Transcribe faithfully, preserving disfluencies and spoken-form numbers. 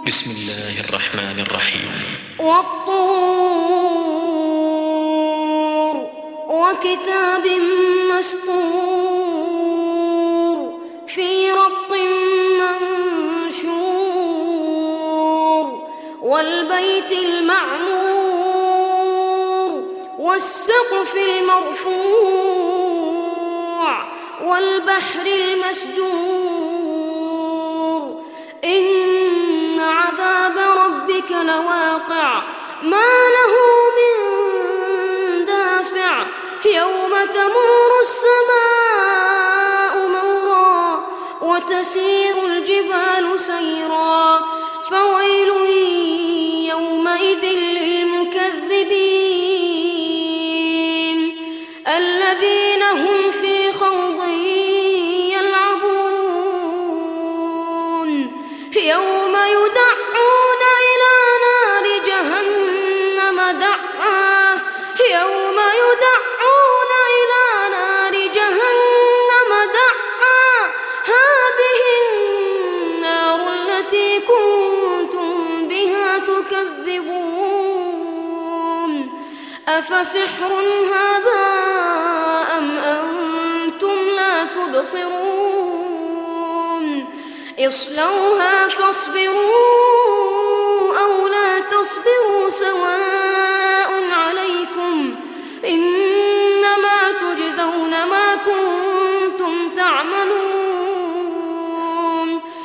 بسم الله الرحمن الرحيم. والطور وكتاب مسطور في رق منشور والبيت المعمور والسقف المرفوع والبحر المسجور إن عذاب ربك لواقع ما له من دافع يوم تمور السماء مورا وتسير الجبال سيرا فويل يومئذ للمكذبين الذين هم في خوض يلعبون يوم يدعون إلى نار جهنم دعا يوم يدعون إلى نار جهنم دعا هذه النار التي كنتم بها تكذبون أفسحر هذا أم أنتم لا تبصرون اصلوها فاصبروا أو لا